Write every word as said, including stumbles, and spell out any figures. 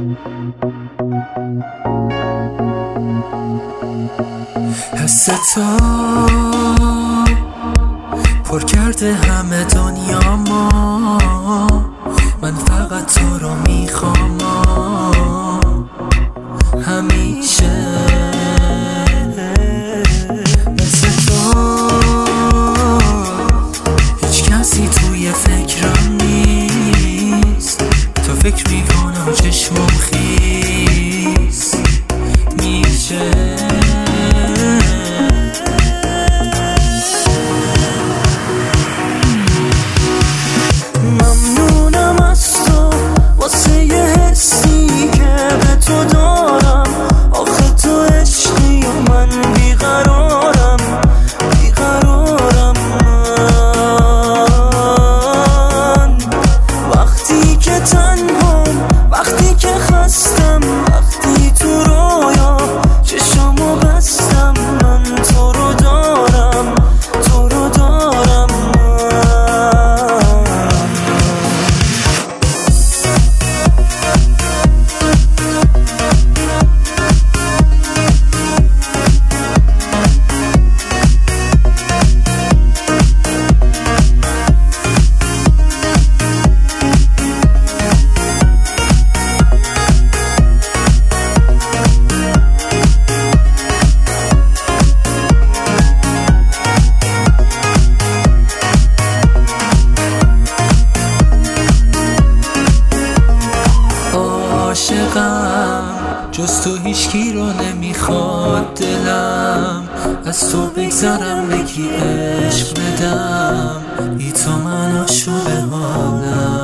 حس تو پر کرده همه دنیا ما، من فقط تو رو میخوام همیشه. مثل تو هیچ کسی توی فکرم نیست، تو فکر میکنم چشمم خیس میشه. جز تو هیچکی رو نمیخواد دلم، از تو بگذرم بگی عشق بدم، ای تو من عاشق حالم.